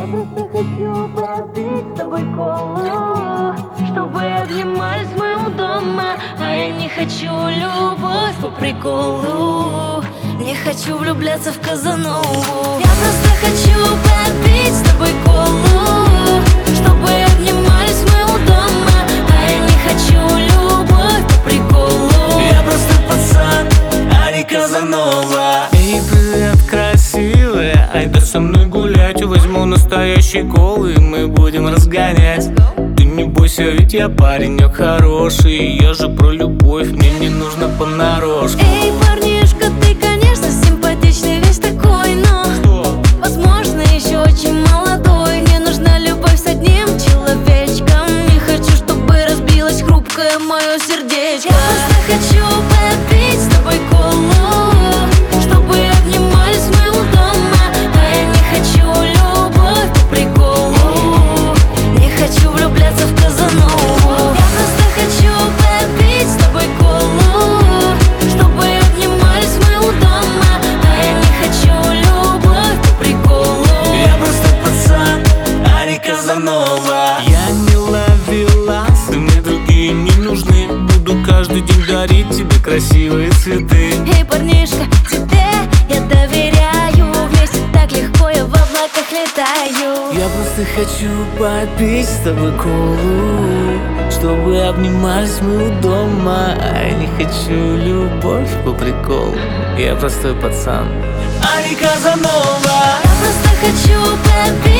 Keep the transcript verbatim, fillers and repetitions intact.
просто хочу попить с тобой колу, чтобы обнимались мы у дома. А я не хочу любовь по приколу, не хочу влюбляться в Казанову. Я просто хочу попить с тобой колу, чтобы обнимались мы у дома. А я не хочу любовь по приколу. Я просто пацан, а не Казанова. Эй, привет, красивая, айда со мной гулять. Возьму настоящий кол и мы будем разгонять. Ты не бойся, ведь я паренек хороший. Я же про любовь, мне не нужно понарошку. Эй, парнишка, ты, конечно, симпатичный, весь такой, но Что? возможно, еще очень молодой. Мне нужна любовь с одним человечком. Не хочу, чтобы разбилось хрупкое мое сердечко. Я просто хочу попить с тобой колу, чтобы обнимались мы у дома. А я не хочу любовь по приколу, не хочу влюбляться в Казанову. Я просто хочу попить с тобой колу, чтобы обнимались мы у дома. А я не хочу любовь по приколу. Я просто пацан, а не Казанова. Я не ловелас, и мне другие не нужны. Буду каждый день дарить тебе красивые цветы. Эй, парнишка, тебе я доверяю. Вместе так легко я в облаках летаю. Я просто хочу попить с тобой колу, чтобы обнимались мы у дома. А я не хочу любовь по приколу. Я простой пацан, а не Казанова. Я просто хочу попить